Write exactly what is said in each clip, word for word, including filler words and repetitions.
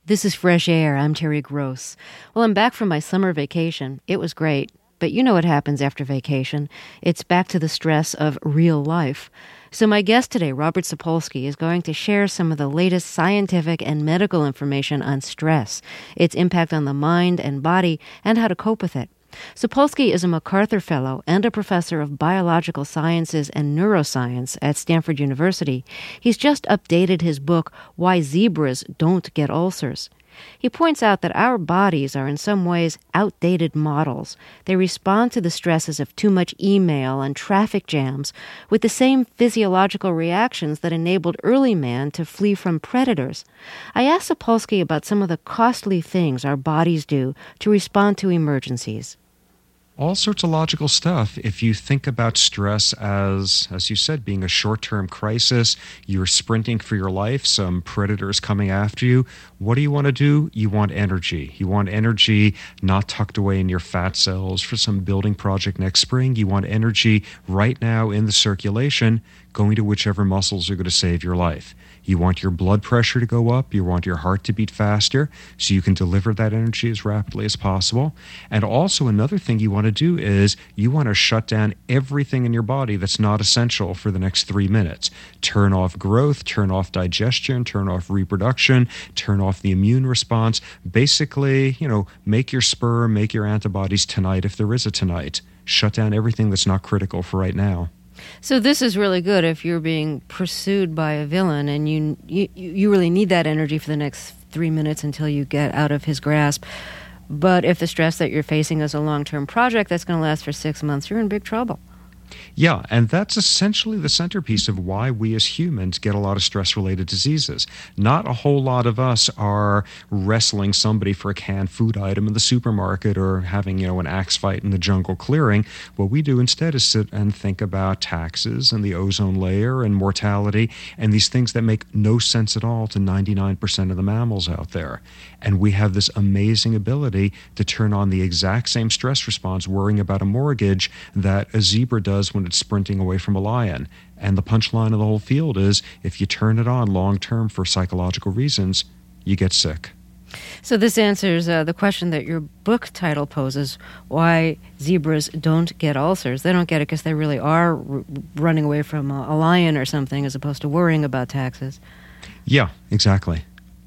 This is Fresh Air. I'm Terry Gross. Well, I'm back from my summer vacation. It was great. But you know what happens after vacation. It's back to the stress of real life. So my guest today, Robert Sapolsky, is going to share some of the latest scientific and medical information on stress, its impact on the mind and body, and how to cope with it. Sapolsky is a MacArthur Fellow and a professor of biological sciences and neuroscience at Stanford University. He's just updated his book, Why Zebras Don't Get Ulcers. He points out that our bodies are in some ways outdated models. They respond to the stresses of too much email and traffic jams with the same physiological reactions that enabled early man to flee from predators. I asked Sapolsky about some of the costly things our bodies do to respond to emergencies. All sorts of logical stuff. If you think about stress as, as you said, being a short-term crisis, you're sprinting for your life, some predators coming after you, what do you want to do? You want energy. You want energy not tucked away in your fat cells for some building project next spring. You want energy right now in the circulation, going to whichever muscles are going to save your life. You want your blood pressure to go up. You want your heart to beat faster so you can deliver that energy as rapidly as possible. And also another thing you want to do is you want to shut down everything in your body that's not essential for the next three minutes. Turn off growth, turn off digestion, turn off reproduction, turn off the immune response. Basically, you know, make your sperm, make your antibodies tonight if there is a tonight. Shut down everything that's not critical for right now. So this is really good if you're being pursued by a villain and you, you you really need that energy for the next three minutes until you get out of his grasp. But if the stress that you're facing is a long-term project that's going to last for six months, you're in big trouble. Yeah, and that's essentially the centerpiece of why we as humans get a lot of stress-related diseases. Not a whole lot of us are wrestling somebody for a canned food item in the supermarket or having, you know, an axe fight in the jungle clearing. What we do instead is sit and think about taxes and the ozone layer and mortality and these things that make no sense at all to ninety-nine percent of the mammals out there. And we have this amazing ability to turn on the exact same stress response worrying about a mortgage that a zebra does when it's sprinting away from a lion. And the punchline of the whole field is if you turn it on long-term for psychological reasons, you get sick. So this answers uh, the question that your book title poses, why zebras don't get ulcers. They don't get it because they really are r- running away from a, a lion or something as opposed to worrying about taxes. Yeah, exactly.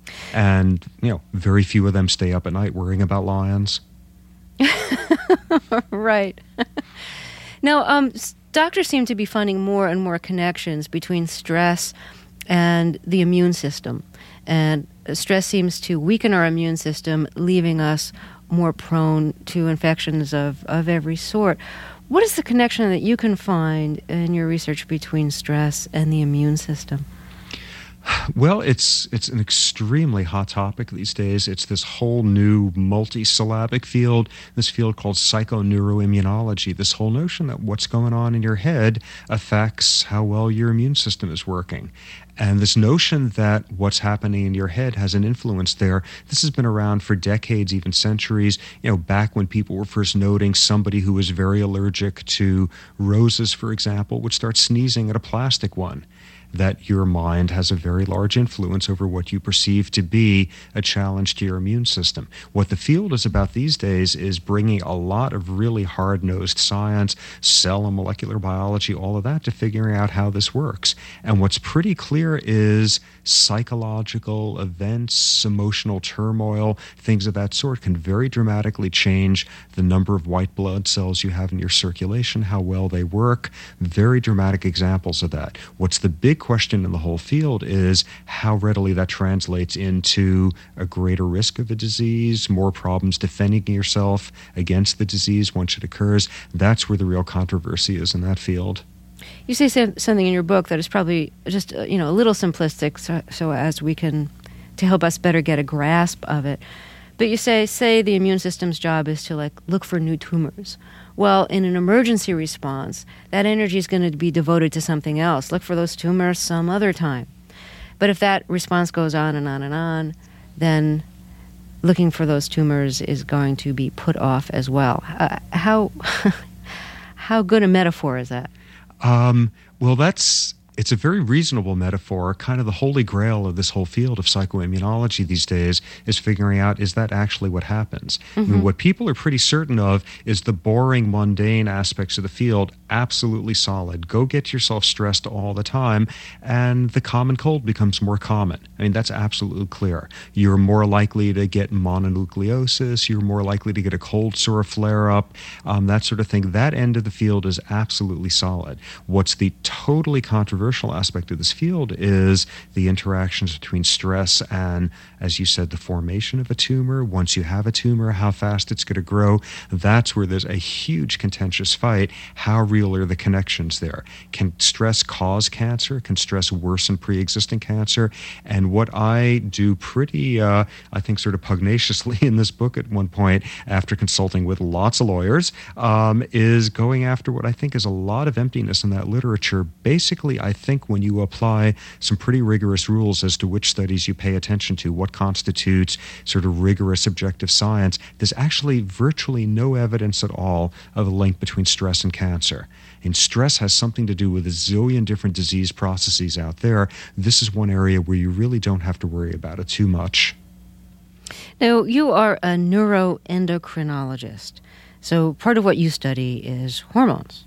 And, you know, very few of them stay up at night worrying about lions. Right. Now, um, doctors seem to be finding more and more connections between stress and the immune system. And stress seems to weaken our immune system, leaving us more prone to infections of, of every sort. What is the connection that you can find in your research between stress and the immune system? Well, it's it's an extremely hot topic these days. It's this whole new multi-syllabic field, this field called psychoneuroimmunology, this whole notion that what's going on in your head affects how well your immune system is working. And this notion that what's happening in your head has an influence there, this has been around for decades, even centuries. You know, back when people were first noting somebody who was very allergic to roses, for example, would start sneezing at a plastic one. That your mind has a very large influence over what you perceive to be a challenge to your immune system. What the field is about these days is bringing a lot of really hard-nosed science, cell and molecular biology, all of that, to figuring out how this works. And what's pretty clear is psychological events, emotional turmoil, things of that sort can very dramatically change the number of white blood cells you have in your circulation, how well they work. Very dramatic examples of that. What's the big question in the whole field is how readily that translates into a greater risk of a disease, more problems defending yourself against the disease once it occurs. That's where the real controversy is in that field. You say something in your book that is probably just uh, you know a little simplistic, so, so as we can to help us better get a grasp of it. But you say say the immune system's job is to like look for new tumors. Well, in an emergency response, that energy is going to be devoted to something else. Look for those tumors some other time. But if that response goes on and on and on, then looking for those tumors is going to be put off as well. Uh, how how good a metaphor is that? Um, well, that's it's a very reasonable metaphor. Kind of the holy grail of this whole field of psychoimmunology these days is figuring out, is that actually what happens? Mm-hmm. I mean, what people are pretty certain of is the boring, mundane aspects of the field absolutely solid. Go get yourself stressed all the time, and the common cold becomes more common. I mean, that's absolutely clear. You're more likely to get mononucleosis. You're more likely to get a cold sore flare-up, um, that sort of thing. That end of the field is absolutely solid. What's the totally controversial aspect of this field is the interactions between stress and, as you said, the formation of a tumor. Once you have a tumor, how fast it's going to grow. That's where there's a huge contentious fight. How real are the connections there? Can stress cause cancer? Can stress worsen pre-existing cancer? And what I do pretty, uh, I think, sort of pugnaciously in this book at one point, after consulting with lots of lawyers, um, is going after what I think is a lot of emptiness in that literature. Basically, I think when you apply some pretty rigorous rules as to which studies you pay attention to, what constitutes sort of rigorous objective science, there's actually virtually no evidence at all of a link between stress and cancer. And stress has something to do with a zillion different disease processes out there. This is one area where you really don't have to worry about it too much. Now, you are a neuroendocrinologist, so part of what you study is hormones.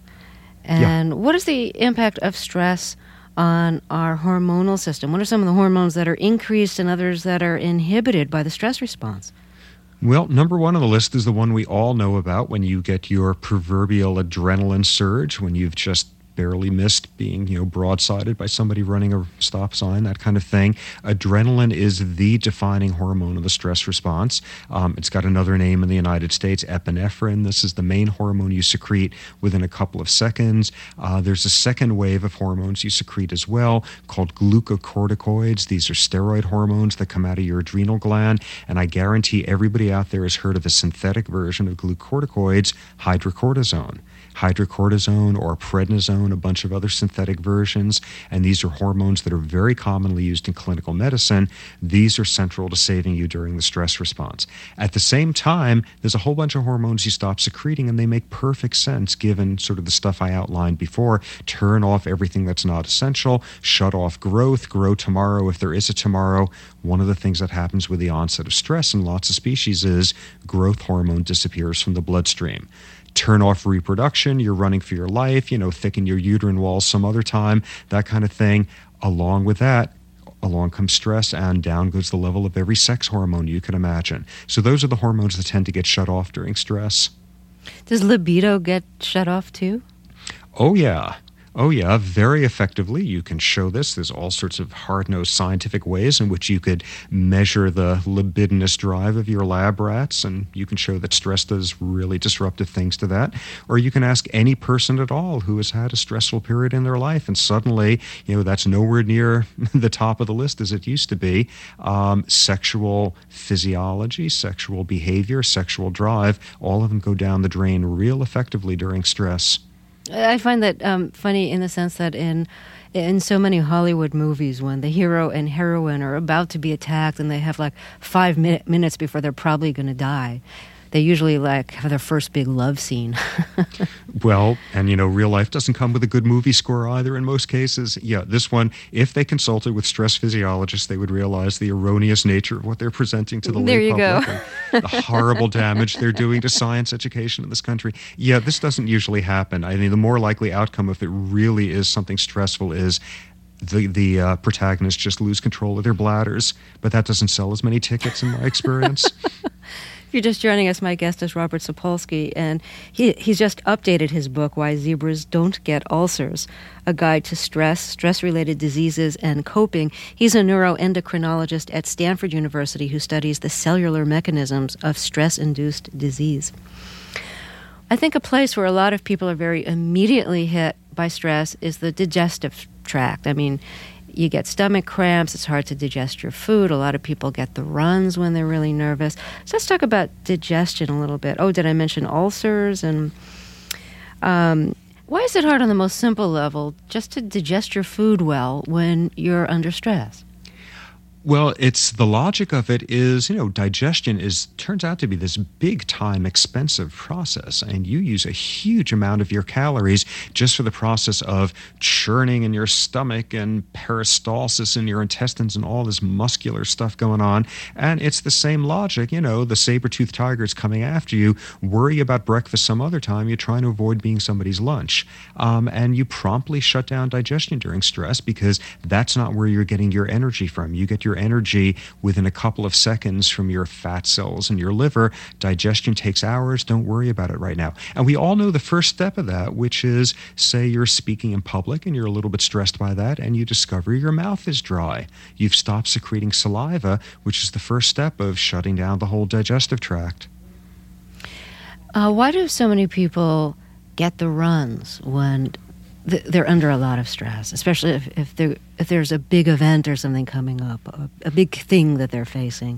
And yeah. What is the impact of stress on our hormonal system? What are some of the hormones that are increased and others that are inhibited by the stress response? Well, number one on the list is the one we all know about when you get your proverbial adrenaline surge, when you've just barely missed being, you know, broadsided by somebody running a stop sign, that kind of thing. Adrenaline is the defining hormone of the stress response. Um, it's got another name in the United States, epinephrine. This is the main hormone you secrete within a couple of seconds. Uh, there's a second wave of hormones you secrete as well called glucocorticoids. These are steroid hormones that come out of your adrenal gland, and I guarantee everybody out there has heard of a synthetic version of glucocorticoids, hydrocortisone. Hydrocortisone or prednisone, a bunch of other synthetic versions, and these are hormones that are very commonly used in clinical medicine. These are central to saving you during the stress response. At the same time, there's a whole bunch of hormones you stop secreting, and they make perfect sense given sort of the stuff I outlined before. Turn off everything that's not essential, shut off growth, grow tomorrow if there is a tomorrow. One of the things that happens with the onset of stress in lots of species is growth hormone disappears from the bloodstream. Turn off reproduction, you're running for your life, you know, thicken your uterine walls some other time, that kind of thing. Along with that, along comes stress, and down goes the level of every sex hormone you can imagine. So those are the hormones that tend to get shut off during stress. Does libido get shut off too? Oh, yeah. Oh, yeah, very effectively. You can show this. There's all sorts of hard-nosed scientific ways in which you could measure the libidinous drive of your lab rats, and you can show that stress does really disruptive things to that. Or you can ask any person at all who has had a stressful period in their life, and suddenly, you know, that's nowhere near the top of the list as it used to be. Um, sexual physiology, sexual behavior, sexual drive, all of them go down the drain real effectively during stress. I find that um, funny in the sense that in in so many Hollywood movies, when the hero and heroine are about to be attacked and they have like five minute, minutes before they're probably going to die, they usually like have their first big love scene. Well, and you know, real life doesn't come with a good movie score either in most cases. Yeah, this one, if they consulted with stress physiologists, they would realize the erroneous nature of what they're presenting to the there lay you public go. and the horrible damage they're doing to science education in this country. Yeah, this doesn't usually happen. I mean, the more likely outcome, if it really is something stressful, is the the uh, protagonists just lose control of their bladders. But that doesn't sell as many tickets in my experience. If you're just joining us, my guest is Robert Sapolsky, and he he's just updated his book, Why Zebras Don't Get Ulcers, a guide to stress, stress-related diseases, and coping. He's a neuroendocrinologist at Stanford University who studies the cellular mechanisms of stress-induced disease. I think a place where a lot of people are very immediately hit by stress is the digestive tract. I mean, you get stomach cramps, it's hard to digest your food. A lot of people get the runs when they're really nervous. So let's talk about digestion a little bit. Oh, did I mention ulcers? And um, why is it hard on the most simple level just to digest your food well when you're under stress? Well, it's the logic of it is, you know, digestion is turns out to be this big time expensive process, and you use a huge amount of your calories just for the process of churning in your stomach and peristalsis in your intestines and all this muscular stuff going on. And it's the same logic, you know, the saber-toothed tiger's coming after you. Worry about breakfast some other time. You're trying to avoid being somebody's lunch. Um, and you promptly shut down digestion during stress because that's not where you're getting your energy from. You get your energy within a couple of seconds from your fat cells in your liver. Digestion takes hours. Don't worry about it right now. And we all know the first step of that, which is, say you're speaking in public and you're a little bit stressed by that, and you discover your mouth is dry. You've stopped secreting saliva, which is the first step of shutting down the whole digestive tract. Uh, why do so many people get the runs when they're under a lot of stress, especially if, if, if there's a big event or something coming up, a, a big thing that they're facing?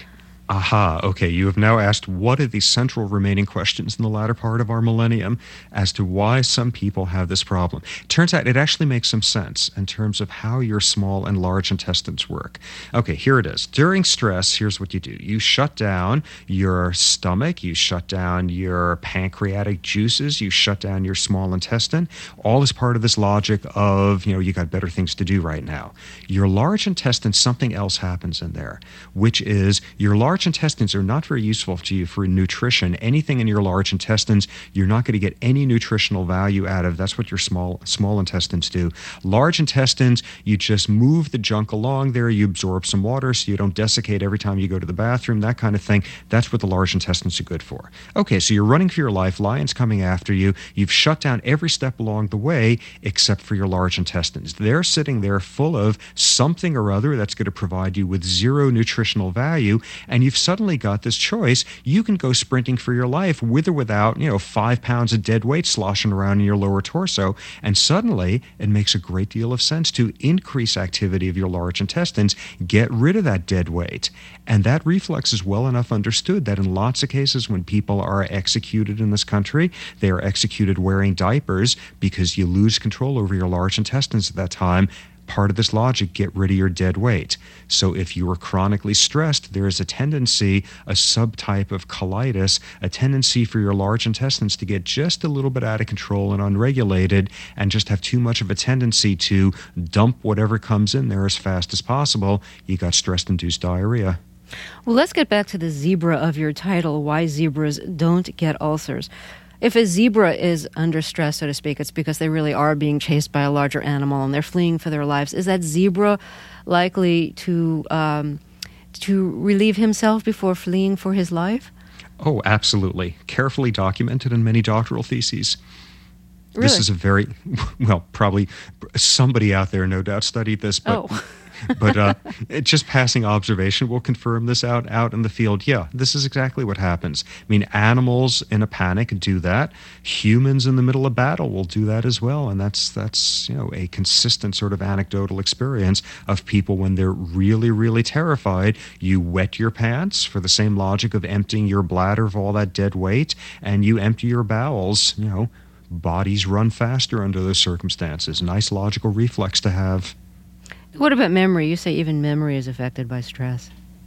Aha, okay, you have now asked what are the central remaining questions in the latter part of our millennium as to why some people have this problem. Turns out it actually makes some sense in terms of how your small and large intestines work. Okay, here it is. During stress, here's what you do. You shut down your stomach, you shut down your pancreatic juices, you shut down your small intestine, all as part of this logic of, you know, you got better things to do right now. Your large intestine, something else happens in there, which is your large Large intestines are not very useful to you for nutrition. Anything in your large intestines, you're not going to get any nutritional value out of. That's what your small small intestines do. Large intestines, you just move the junk along there. You absorb some water so you don't desiccate every time you go to the bathroom, that kind of thing. That's what the large intestines are good for. Okay, so you're running for your life. Lion's coming after you. You've shut down every step along the way except for your large intestines. They're sitting there full of something or other that's going to provide you with zero nutritional value, and you've suddenly got this choice. You can go sprinting for your life with or without, you know, five pounds of dead weight sloshing around in your lower torso. And suddenly it makes a great deal of sense to increase activity of your large intestines, get rid of that dead weight. And that reflex is well enough understood that in lots of cases when people are executed in this country, they are executed wearing diapers because you lose control over your large intestines at that time. Part of this logic, get rid of your dead weight. So if you are chronically stressed, there is a tendency, a subtype of colitis, a tendency for your large intestines to get just a little bit out of control and unregulated and just have too much of a tendency to dump whatever comes in there as fast as possible. You got stress-induced diarrhea. Well, let's get back to the zebra of your title, Why Zebras Don't Get Ulcers. If a zebra is under stress, so to speak, it's because they really are being chased by a larger animal and they're fleeing for their lives. Is that zebra likely to um, to relieve himself before fleeing for his life? Oh, absolutely. Carefully documented in many doctoral theses. Really? This is a very, well, probably somebody out there no doubt studied this, but... Oh. but uh, it, just passing observation will confirm this out, out in the field. Yeah, this is exactly what happens. I mean, animals in a panic do that. Humans in the middle of battle will do that as well. And that's, that's you know, a consistent sort of anecdotal experience of people when they're really, really terrified. You wet your pants for the same logic of emptying your bladder of all that dead weight, and you empty your bowels. You know, bodies run faster under those circumstances. Nice logical reflex to have. What about memory? You say even memory is affected by stress.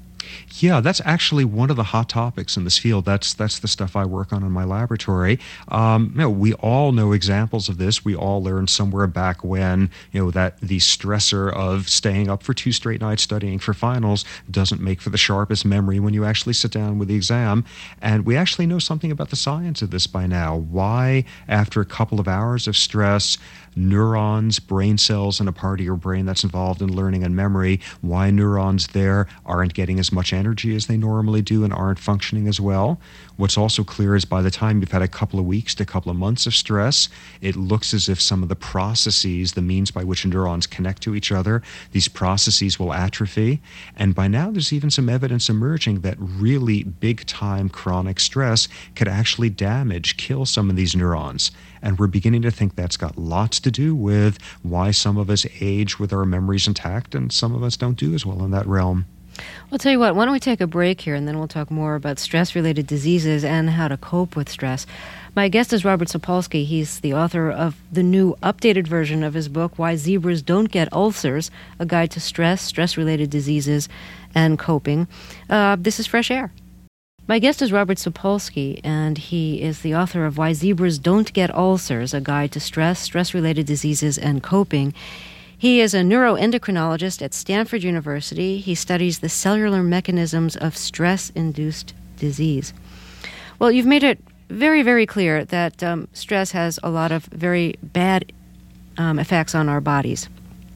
Yeah, that's actually one of the hot topics in this field. That's that's the stuff I work on in my laboratory. Um, you know, we all know examples of this. We all learned somewhere back when, you know, that the stressor of staying up for two straight nights studying for finals doesn't make for the sharpest memory when you actually sit down with the exam. And we actually know something about the science of this by now. Why, after a couple of hours of stress, neurons, brain cells in a part of your brain that's involved in learning and memory, why neurons there aren't getting as much energy as they normally do and aren't functioning as well. What's also clear is by the time you've had a couple of weeks to a couple of months of stress, it looks as if some of the processes, the means by which neurons connect to each other, these processes will atrophy. And by now there's even some evidence emerging that really big-time chronic stress could actually damage, kill some of these neurons. And we're beginning to think that's got lots to do with why some of us age with our memories intact and some of us don't do as well in that realm. I'll tell you what, why don't we take a break here and then we'll talk more about stress-related diseases and how to cope with stress. My guest is Robert Sapolsky. He's the author of the new updated version of his book, Why Zebras Don't Get Ulcers, A Guide to Stress, Stress-Related Diseases, and Coping. Uh, this is Fresh Air. My guest is Robert Sapolsky, and he is the author of Why Zebras Don't Get Ulcers, A Guide to Stress, Stress-Related Diseases, and Coping. He is a neuroendocrinologist at Stanford University. He studies the cellular mechanisms of stress-induced disease. Well, you've made it very, very clear that um, stress has a lot of very bad um, effects on our bodies.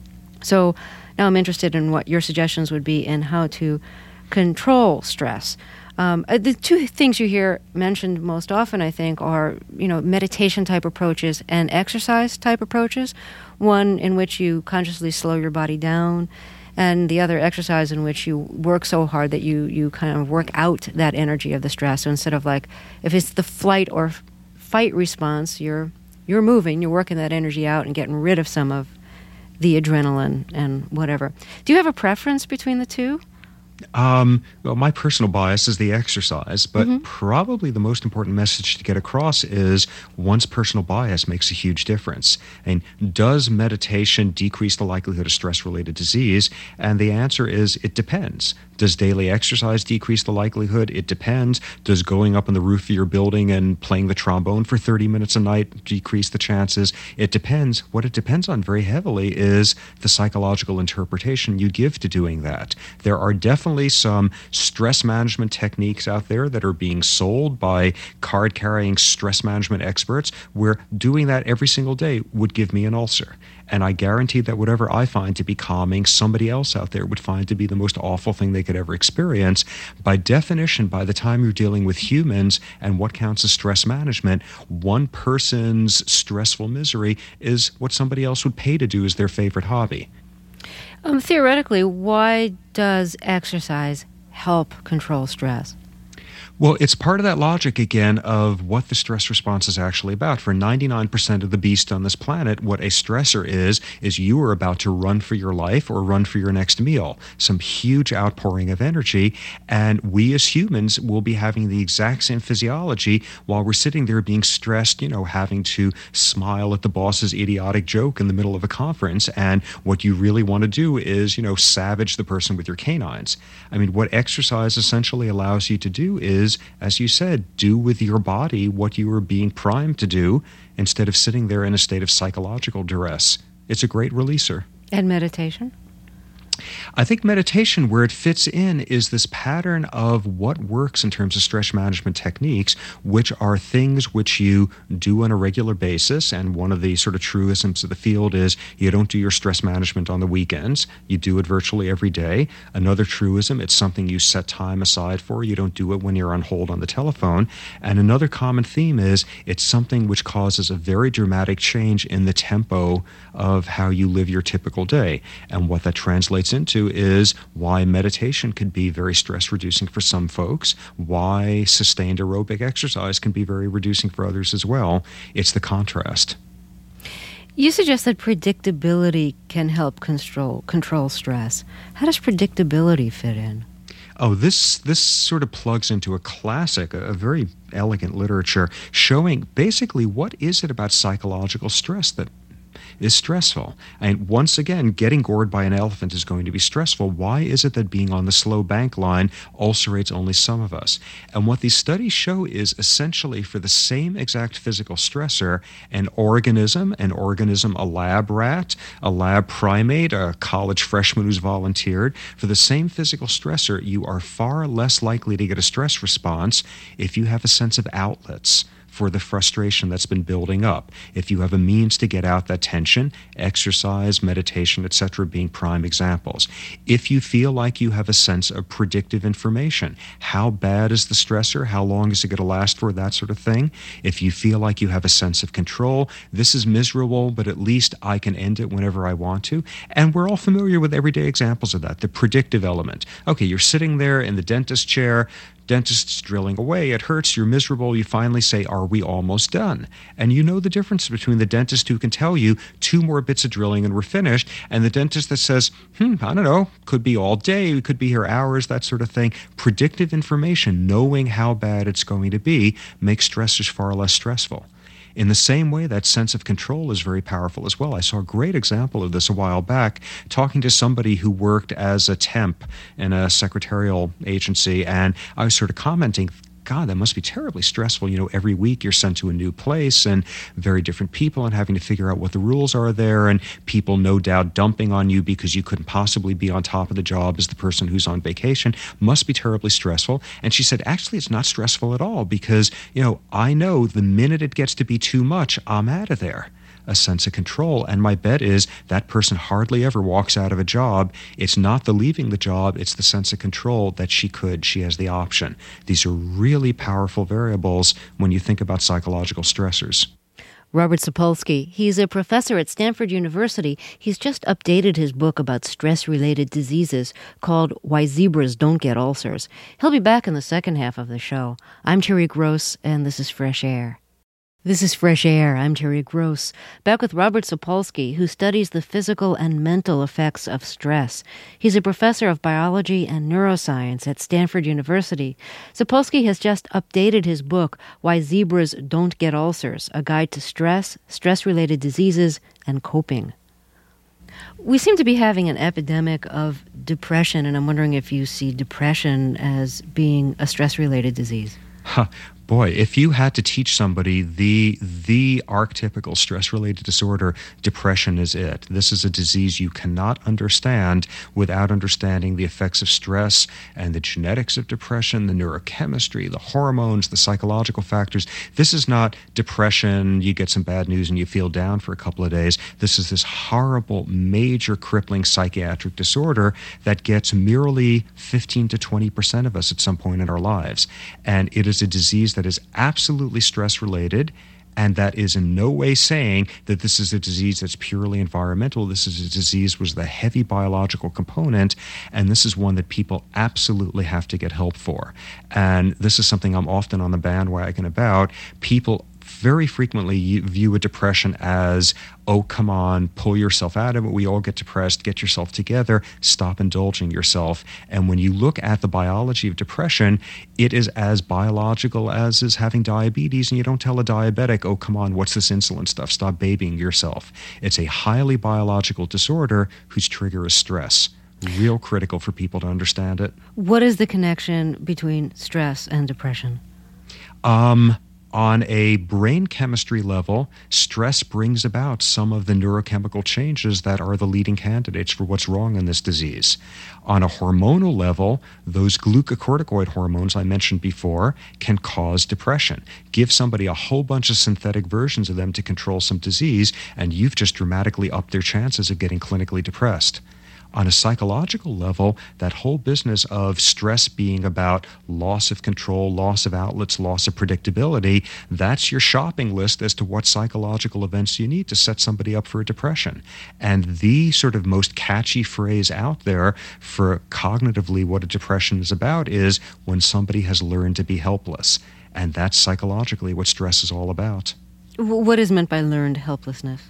So now I'm interested in what your suggestions would be in how to control stress. Um, the two things you hear mentioned most often, I think, are, you know, meditation-type approaches and exercise-type approaches. One in which you consciously slow your body down, and the other exercise in which you work so hard that you, you kind of work out that energy of the stress. So instead of like, if it's the flight or fight response, you're you're moving, you're working that energy out and getting rid of some of the adrenaline and whatever. Do you have a preference between the two? Um, well, my personal bias is the exercise, but Mm-hmm. probably the most important message to get across is one's personal bias makes a huge difference. And does meditation decrease the likelihood of stress-related disease? And the answer is it depends. Does daily exercise decrease the likelihood? It depends. Does going up on the roof of your building and playing the trombone for thirty minutes a night decrease the chances? It depends. What it depends on very heavily is the psychological interpretation you give to doing that. There are definitely some stress management techniques out there that are being sold by card-carrying stress management experts where doing that every single day would give me an ulcer. And I guarantee that whatever I find to be calming, somebody else out there would find to be the most awful thing they could ever experience. By definition, by the time you're dealing with humans and what counts as stress management, one person's stressful misery is what somebody else would pay to do as their favorite hobby. Um, theoretically, why does exercise help control stress? Well, it's part of that logic, again, of what the stress response is actually about. For ninety-nine percent of the beasts on this planet, what a stressor is, is you are about to run for your life or run for your next meal. Some huge outpouring of energy, and we as humans will be having the exact same physiology while we're sitting there being stressed, you know, having to smile at the boss's idiotic joke in the middle of a conference, and what you really want to do is, you know, savage the person with your canines. I mean, what exercise essentially allows you to do is, as you said, do with your body what you were being primed to do instead of sitting there in a state of psychological duress. It's a great releaser. And meditation? I think meditation, where it fits in, is this pattern of what works in terms of stress management techniques, which are things which you do on a regular basis. And one of the sort of truisms of the field is you don't do your stress management on the weekends. You do it virtually every day. Another truism, it's something you set time aside for. You don't do it when you're on hold on the telephone. And another common theme is it's something which causes a very dramatic change in the tempo of how you live your typical day. And what that translates into is why meditation can be very stress reducing for some folks, why sustained aerobic exercise can be very reducing for others as well. It's the contrast. You suggest that predictability can help control control stress. How does predictability fit in? Oh, this this sort of plugs into a classic, a, a very elegant literature showing basically what is it about psychological stress that is stressful. And once again, getting gored by an elephant is going to be stressful. Why is it that being on the slow bank line ulcerates only some of us? And what these studies show is essentially for the same exact physical stressor, an organism, an organism, a lab rat, a lab primate, a college freshman who's volunteered, for the same physical stressor, you are far less likely to get a stress response if you have a sense of outlets for the frustration that's been building up. If you have a means to get out that tension, exercise, meditation, et cetera, being prime examples. If you feel like you have a sense of predictive information, how bad is the stressor? How long is it going to last for? That sort of thing. If you feel like you have a sense of control, this is miserable, but at least I can end it whenever I want to. And we're all familiar with everyday examples of that. The predictive element. Okay, you're sitting there in the dentist chair, Dentist's drilling away. It hurts. You're miserable. You finally say, are we almost done? And you know the difference between the dentist who can tell you two more bits of drilling and we're finished, and the dentist that says, hmm, I don't know, could be all day, we could be here hours, that sort of thing. Predictive information, knowing how bad it's going to be, makes stressors far less stressful. In the same way, that sense of control is very powerful as well. I saw a great example of this a while back, talking to somebody who worked as a temp in a secretarial agency, and I was sort of commenting, God, that must be terribly stressful. You know, every week you're sent to a new place and very different people and having to figure out what the rules are there, and people no doubt dumping on you because you couldn't possibly be on top of the job as the person who's on vacation. Must be terribly stressful. And she said, actually, it's not stressful at all because, you know, I know the minute it gets to be too much, I'm out of there. A sense of control. And my bet is that person hardly ever walks out of a job. It's not the leaving the job, it's the sense of control that she could, she has the option. These are really powerful variables when you think about psychological stressors. Robert Sapolsky, he's a professor at Stanford University. He's just updated his book about stress-related diseases called Why Zebras Don't Get Ulcers. He'll be back in the second half of the show. I'm Terry Gross, and this is Fresh Air. This is Fresh Air. I'm Terry Gross, back with Robert Sapolsky, who studies the physical and mental effects of stress. He's a professor of biology and neuroscience at Stanford University. Sapolsky has just updated his book, Why Zebras Don't Get Ulcers, a guide to stress, stress-related diseases, and coping. We seem to be having an epidemic of depression, and I'm wondering if you see depression as being a stress-related disease. Huh. Boy, if you had to teach somebody the the archetypical stress-related disorder, depression is it. This is a disease you cannot understand without understanding the effects of stress and the genetics of depression, the neurochemistry, the hormones, the psychological factors. This is not depression, you get some bad news and you feel down for a couple of days. This is this horrible, major, crippling psychiatric disorder that gets merely fifteen to twenty percent of us at some point in our lives. And it is a disease that that is absolutely stress-related, and that is in no way saying that this is a disease that's purely environmental. This is a disease with a heavy biological component, and this is one that people absolutely have to get help for. And this is something I'm often on the bandwagon about. People very frequently view a depression as, oh, come on, pull yourself out of it. We all get depressed. Get yourself together. Stop indulging yourself. And when you look at the biology of depression, it is as biological as is having diabetes. And you don't tell a diabetic, oh, come on, what's this insulin stuff? Stop babying yourself. It's a highly biological disorder whose trigger is stress. Real critical for people to understand it. What is the connection between stress and depression? Um... On a brain chemistry level, stress brings about some of the neurochemical changes that are the leading candidates for what's wrong in this disease. On a hormonal level, those glucocorticoid hormones I mentioned before can cause depression. Give somebody a whole bunch of synthetic versions of them to control some disease, and you've just dramatically upped their chances of getting clinically depressed. On a psychological level, that whole business of stress being about loss of control, loss of outlets, loss of predictability, that's your shopping list as to what psychological events you need to set somebody up for a depression. And the sort of most catchy phrase out there for cognitively what a depression is about is when somebody has learned to be helpless. And that's psychologically what stress is all about. What is meant by learned helplessness?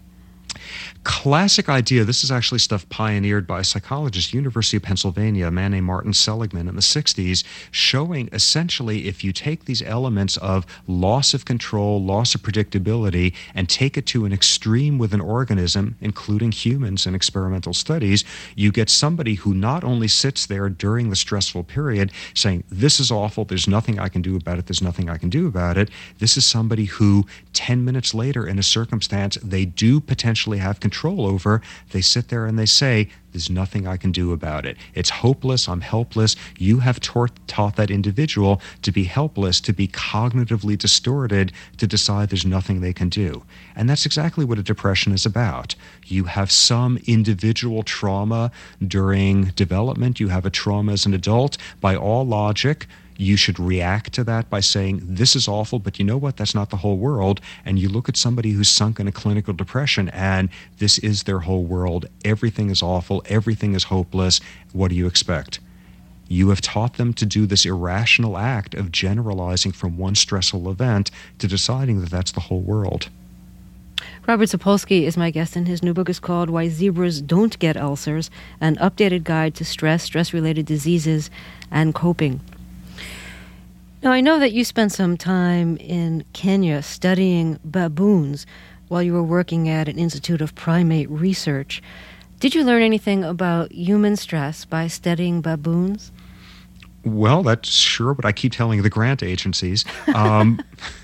Classic idea. This is actually stuff pioneered by a psychologist, University of Pennsylvania, a man named Martin Seligman in the sixties, showing essentially if you take these elements of loss of control, loss of predictability, and take it to an extreme with an organism, including humans in experimental studies, you get somebody who not only sits there during the stressful period saying, this is awful, there's nothing I can do about it, there's nothing I can do about it. This is somebody who ten minutes later in a circumstance they do potentially have control over, they sit there and they say, there's nothing I can do about it. It's hopeless, I'm helpless. You have taught, taught that individual to be helpless, to be cognitively distorted, to decide there's nothing they can do. And that's exactly what a depression is about. You have some individual trauma during development, you have a trauma as an adult. By all logic, you should react to that by saying, this is awful, but you know what? That's not the whole world. And you look at somebody who's sunk in a clinical depression and this is their whole world. Everything is awful. Everything is hopeless. What do you expect? you have taught them to do this irrational act of generalizing from one stressful event to deciding that that's the whole world. Robert Sapolsky is my guest, and his new book is called Why Zebras Don't Get Ulcers, an updated guide to stress, stress-related diseases, and coping. Now, I know that you spent some time in Kenya studying baboons while you were working at an Institute of Primate Research. Did you learn anything about human stress by studying baboons? Well, that's sure what I keep telling the grant agencies. Um,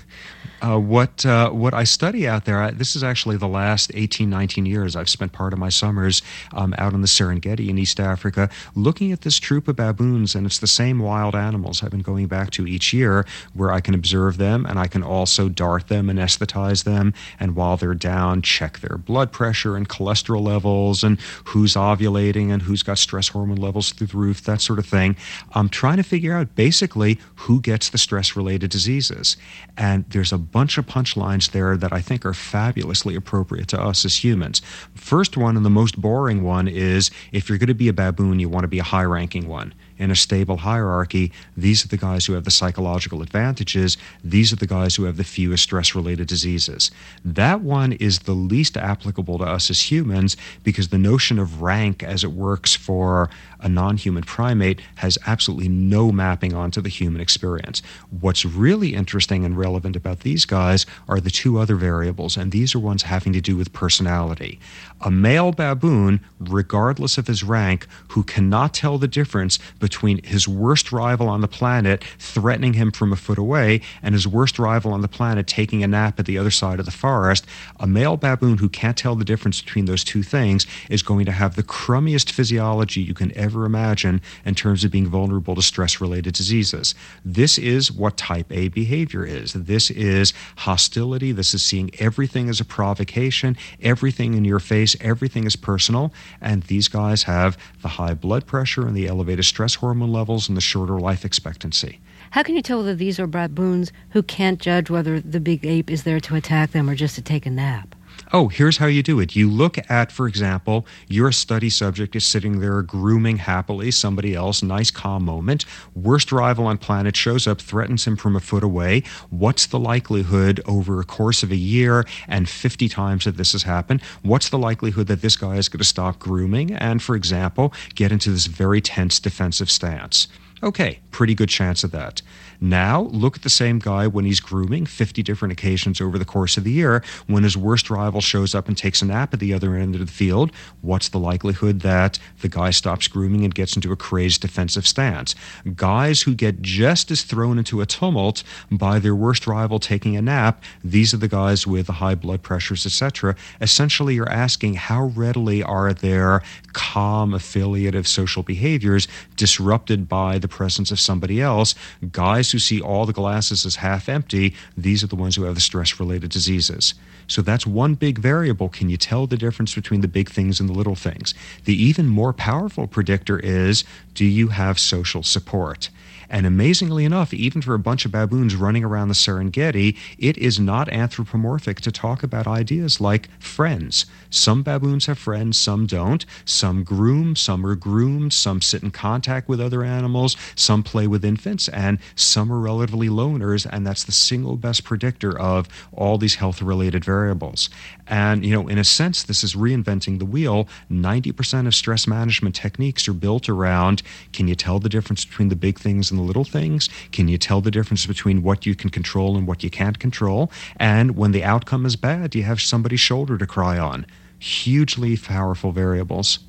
uh, what uh, what I study out there, I, this is actually the last eighteen, nineteen years. I've spent part of my summers um, out in the Serengeti in East Africa looking at this troop of baboons, and it's the same wild animals I've been going back to each year, where I can observe them and I can also dart them, anesthetize them, and while they're down, check their blood pressure and cholesterol levels and who's ovulating and who's got stress hormone levels through the roof, that sort of thing. I'm trying to figure out basically who gets the stress-related diseases. And there's a bunch of punchlines there that I think are fabulously appropriate to us as humans. First one, and the most boring one, is if you're going to be a baboon, you want to be a high-ranking one. In a stable hierarchy, these are the guys who have the psychological advantages. These are the guys who have the fewest stress-related diseases. That one is the least applicable to us as humans because the notion of rank as it works for a non-human primate has absolutely no mapping onto the human experience. What's really interesting and relevant about these guys are the two other variables, and these are ones having to do with personality. A male baboon, regardless of his rank, who cannot tell the difference between his worst rival on the planet threatening him from a foot away and his worst rival on the planet taking a nap at the other side of the forest, a male baboon who can't tell the difference between those two things is going to have the crummiest physiology you can ever imagine in terms of being vulnerable to stress-related diseases. This is what type A behavior is. This is hostility. This is seeing everything as a provocation, everything in your face, everything is personal, and these guys have the high blood pressure and the elevated stress hormone levels and the shorter life expectancy. How can you tell whether these are baboons who can't judge whether the big ape is there to attack them or just to take a nap? Oh, here's how you do it. You look at, for example, your study subject is sitting there grooming happily somebody else, nice calm moment. Worst rival on planet shows up, threatens him from a foot away. What's the likelihood over a course of a year and fifty times that this has happened? What's the likelihood that this guy is going to stop grooming and, for example, get into this very tense defensive stance? Okay, pretty good chance of that. Now, look at the same guy when he's grooming fifty different occasions over the course of the year. When his worst rival shows up and takes a nap at the other end of the field, what's the likelihood that the guy stops grooming and gets into a crazed defensive stance? Guys who get just as thrown into a tumult by their worst rival taking a nap, these are the guys with the high blood pressures, et cetera. Essentially, you're asking how readily are their calm, affiliative social behaviors disrupted by the presence of somebody else. Guys who see all the glasses as half empty, these are the ones who have the stress-related diseases. So that's one big variable. Can you tell the difference between the big things and the little things? The even more powerful predictor is, do you have social support? And amazingly enough, even for a bunch of baboons running around the Serengeti, it is not anthropomorphic to talk about ideas like friends. Some baboons have friends, some don't. Some groom, some are groomed, some sit in contact with other animals, some play with infants, and some are relatively loners, and that's the single best predictor of all these health-related variables. And, you know, in a sense, this is reinventing the wheel. ninety percent of stress management techniques are built around, can you tell the difference between the big things and the little things? Can you tell the difference between what you can control and what you can't control? And when the outcome is bad, you have somebody's shoulder to cry on. Hugely powerful variables.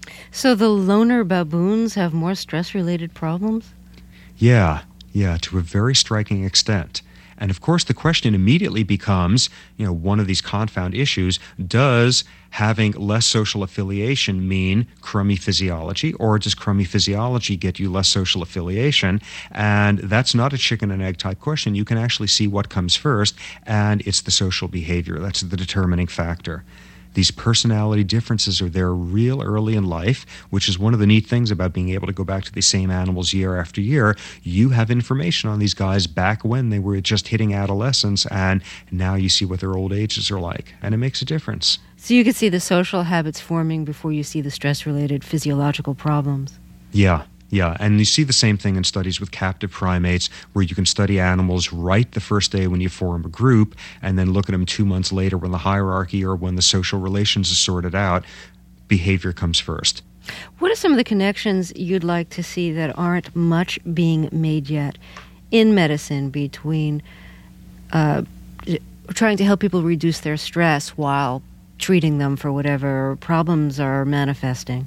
So the loner baboons have more stress-related problems? Yeah, yeah, to a very striking extent. And of course, the question immediately becomes, you know, one of these confound issues, does having less social affiliation mean crummy physiology, or does crummy physiology get you less social affiliation? And that's not a chicken and egg type question. You can actually see what comes first, and it's the social behavior. That's the determining factor. These personality differences are there real early in life, which is one of the neat things about being able to go back to these same animals year after year. You have information on these guys back when they were just hitting adolescence, and now you see what their old ages are like, and it makes a difference. So you can see the social habits forming before you see the stress-related physiological problems. Yeah. Yeah, and you see the same thing in studies with captive primates, where you can study animals right the first day when you form a group, and then look at them two months later when the hierarchy or when the social relations is sorted out. Behavior comes first. What are some of the connections you'd like to see that aren't much being made yet in medicine between uh, trying to help people reduce their stress while treating them for whatever problems are manifesting?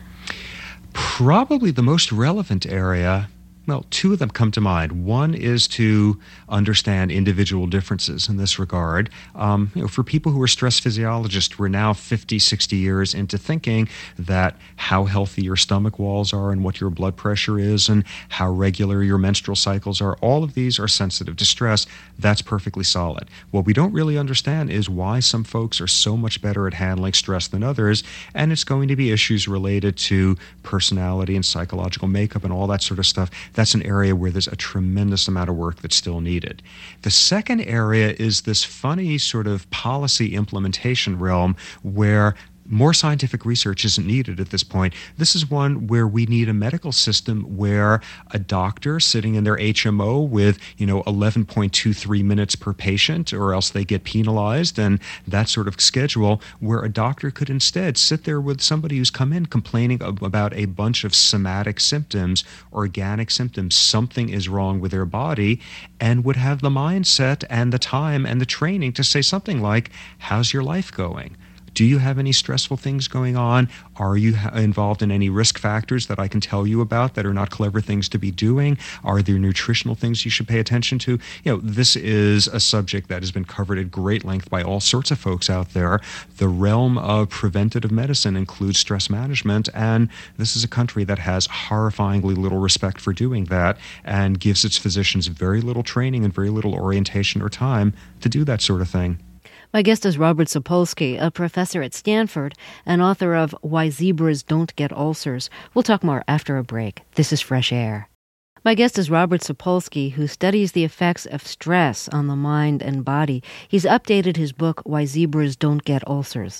Probably the most relevant area, well, two of them come to mind. One is to understand individual differences in this regard. Um, you know, for people who are stress physiologists, we're now fifty, sixty years into thinking that how healthy your stomach walls are and what your blood pressure is and how regular your menstrual cycles are, all of these are sensitive to stress. That's perfectly solid. What we don't really understand is why some folks are so much better at handling stress than others, and it's going to be issues related to personality and psychological makeup and all that sort of stuff. That's an area where there's a tremendous amount of work that's still needed. The second area is this funny sort of policy implementation realm where more scientific research isn't needed at this point. This is one where we need a medical system where a doctor sitting in their H M O with, you know, eleven point two three minutes per patient, or else they get penalized, and that sort of schedule, where a doctor could instead sit there with somebody who's come in complaining about a bunch of somatic symptoms, organic symptoms, something is wrong with their body, and would have the mindset and the time and the training to say something like, how's your life going? Do you have any stressful things going on? Are you ha- involved in any risk factors that I can tell you about that are not clever things to be doing? Are there nutritional things you should pay attention to? You know, this is a subject that has been covered at great length by all sorts of folks out there. The realm of preventative medicine includes stress management, and this is a country that has horrifyingly little respect for doing that and gives its physicians very little training and very little orientation or time to do that sort of thing. My guest is Robert Sapolsky, a professor at Stanford and author of Why Zebras Don't Get Ulcers. We'll talk more after a break. This is Fresh Air. My guest is Robert Sapolsky, who studies the effects of stress on the mind and body. He's updated his book, Why Zebras Don't Get Ulcers.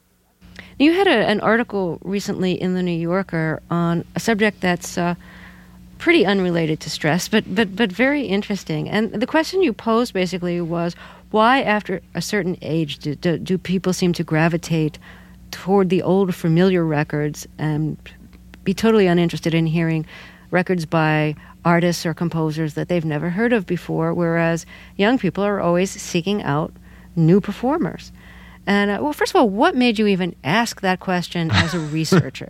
You had a, an article recently in The New Yorker on a subject that's uh, pretty unrelated to stress, but, but, but very interesting. And the question you posed basically was, why, after a certain age, do, do, do people seem to gravitate toward the old familiar records and be totally uninterested in hearing records by artists or composers that they've never heard of before, whereas young people are always seeking out new performers? And, uh, well, first of all, what made you even ask that question as a researcher?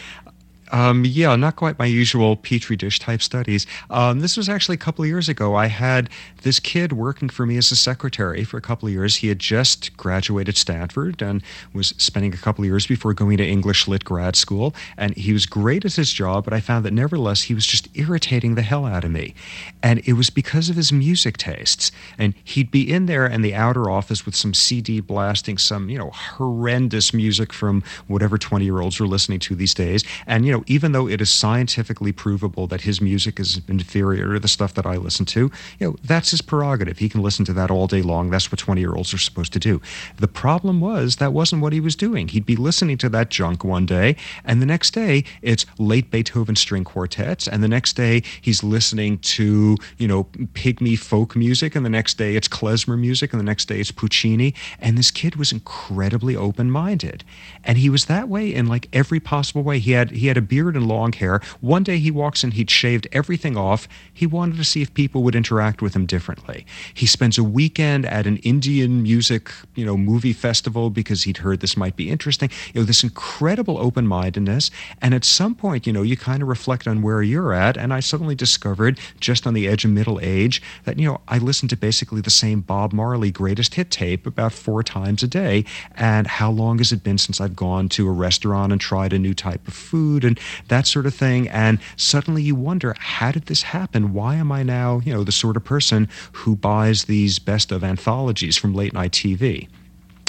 Um, yeah, not quite my usual Petri dish type studies. Um, this was actually a couple of years ago. I had this kid working for me as a secretary for a couple of years. He had just graduated Stanford and was spending a couple of years before going to English Lit grad school. And he was great at his job, but I found that nevertheless he was just irritating the hell out of me. And it was because of his music tastes. And he'd be in there in the outer office with some C D blasting some, you know, horrendous music from whatever twenty-year-olds are listening to these days. And, you know, even though it is scientifically provable that his music is inferior to the stuff that I listen to, you know, that's his prerogative. He can listen to that all day long. That's what twenty-year-olds are supposed to do. The problem was that wasn't what he was doing. He'd be listening to that junk one day, and the next day it's late Beethoven string quartets, and the next day he's listening to, you know, pygmy folk music, and the next day it's klezmer music, and the next day it's Puccini. And this kid was incredibly open-minded, and he was that way in like every possible way. He had he had a beard and long hair. One day he walks in, he'd shaved everything off. He wanted to see if people would interact with him differently. He spends a weekend at an Indian music, you know, movie festival because he'd heard this might be interesting. You know, this incredible open-mindedness. And at some point, you know, you kind of reflect on where you're at. And I suddenly discovered, just on the edge of middle age, that, you know, I listened to basically the same Bob Marley greatest hit tape about four times a day. And how long has it been since I've gone to a restaurant and tried a new type of food and that sort of thing? And suddenly you wonder, how did this happen? Why am I now, you know, the sort of person who buys these best of anthologies from late night T V?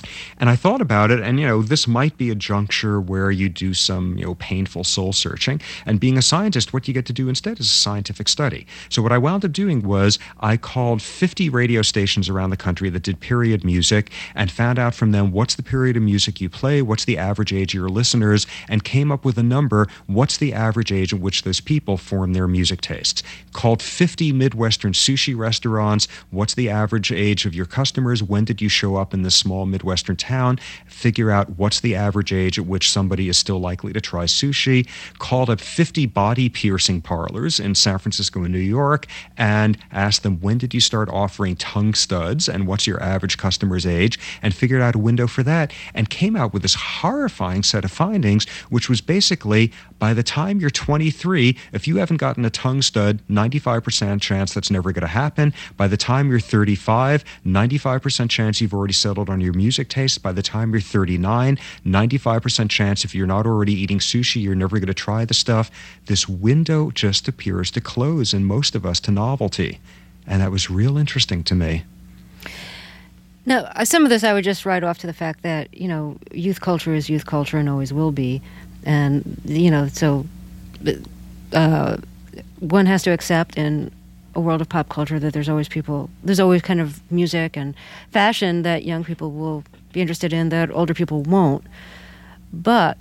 And I thought about it, and, you know, this might be a juncture where you do some, you know, painful soul searching. And being a scientist, what you get to do instead is a scientific study. So what I wound up doing was I called fifty radio stations around the country that did period music and found out from them what's the period of music you play, what's the average age of your listeners, and came up with a number, what's the average age at which those people form their music tastes. Called fifty Midwestern sushi restaurants, what's the average age of your customers, when did you show up in this small Midwestern Western town, figure out what's the average age at which somebody is still likely to try sushi, called up fifty body piercing parlors in San Francisco and New York, and asked them, when did you start offering tongue studs, and what's your average customer's age, and figured out a window for that, and came out with this horrifying set of findings, which was basically, by the time you're twenty-three, if you haven't gotten a tongue stud, ninety-five percent chance that's never going to happen. By the time you're thirty-five, ninety-five percent chance you've already settled on your music taste. By the time you're thirty-nine, ninety-five percent chance if you're not already eating sushi, you're never going to try the stuff. This window just appears to close in most of us to novelty. And that was real interesting to me. Now, some of this I would just write off to the fact that, you know, youth culture is youth culture and always will be. And, you know, so uh, one has to accept in a world of pop culture that there's always people, there's always kind of music and fashion that young people will be interested in that older people won't. But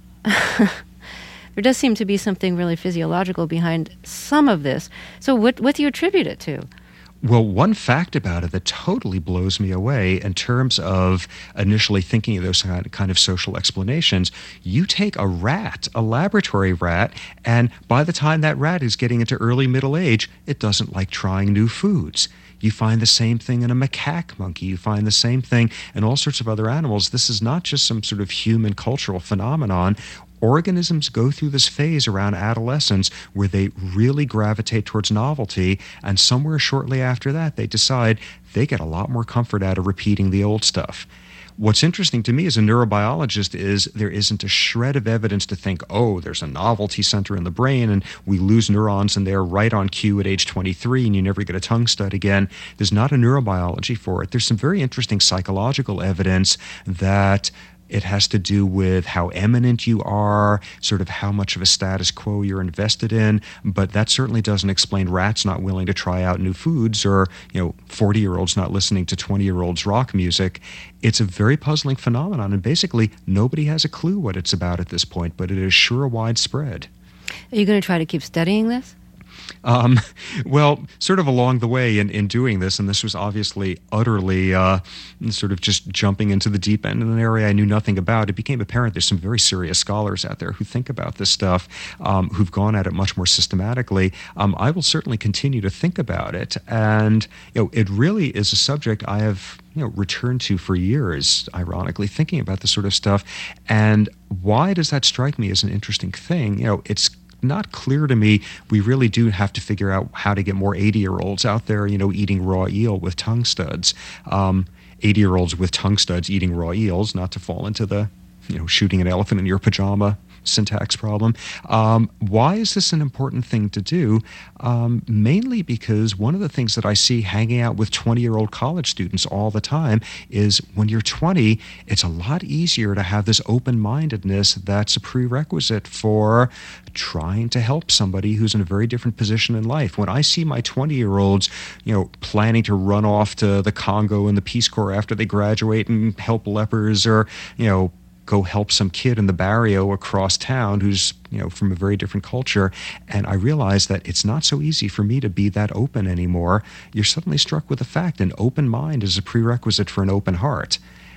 there does seem to be something really physiological behind some of this. So what, what do you attribute it to? Well, one fact about it that totally blows me away in terms of initially thinking of those kind of social explanations, you take a rat, a laboratory rat, and by the time that rat is getting into early middle age, it doesn't like trying new foods. You find the same thing in a macaque monkey. You find the same thing in all sorts of other animals. This is not just some sort of human cultural phenomenon. Organisms go through this phase around adolescence where they really gravitate towards novelty, and somewhere shortly after that, they decide they get a lot more comfort out of repeating the old stuff. What's interesting to me as a neurobiologist is there isn't a shred of evidence to think, oh, there's a novelty center in the brain and we lose neurons in there right on cue at age twenty-three and you never get a tongue stud again. There's not a neurobiology for it. There's some very interesting psychological evidence that it has to do with how eminent you are, sort of how much of a status quo you're invested in, but that certainly doesn't explain rats not willing to try out new foods or, you know, forty-year-olds not listening to twenty-year-olds rock music. It's a very puzzling phenomenon, and basically nobody has a clue what it's about at this point, but it is sure widespread. Are you going to try to keep studying this? Um, well, sort of along the way in, in doing this, and this was obviously utterly uh, sort of just jumping into the deep end in an area I knew nothing about, it became apparent there's some very serious scholars out there who think about this stuff, um, who've gone at it much more systematically. Um, I will certainly continue to think about it, and you know, it really is a subject I have you know, returned to for years, ironically, thinking about this sort of stuff. And why does that strike me as an interesting thing? You know, it's not clear to me. We really do have to figure out how to get more eighty-year-olds out there, you know, eating raw eel with tongue studs. Um, eighty-year-olds with tongue studs eating raw eels, not to fall into the, you know, shooting an elephant in your pajama syntax problem. Um, why is this an important thing to do? Um, mainly because one of the things that I see hanging out with twenty-year-old college students all the time is when you're twenty, it's a lot easier to have this open-mindedness that's a prerequisite for trying to help somebody who's in a very different position in life. When I see my twenty-year-olds, you know, planning to run off to the Congo and the Peace Corps after they graduate and help lepers, or, you know, go help some kid in the barrio across town who's, you know, from a very different culture. And I realize that it's not so easy for me to be that open anymore. You're suddenly struck with the fact an open mind is a prerequisite for an open heart.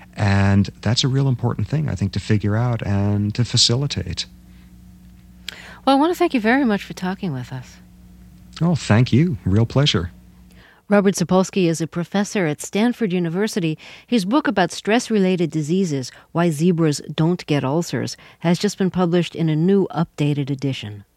And that's a real important thing, I think, to figure out and to facilitate. Well, I want to thank you very much for talking with us. Oh, thank you. Real pleasure. Robert Sapolsky is a professor at Stanford University. His book about stress-related diseases, Why Zebras Don't Get Ulcers, has just been published in a new updated edition.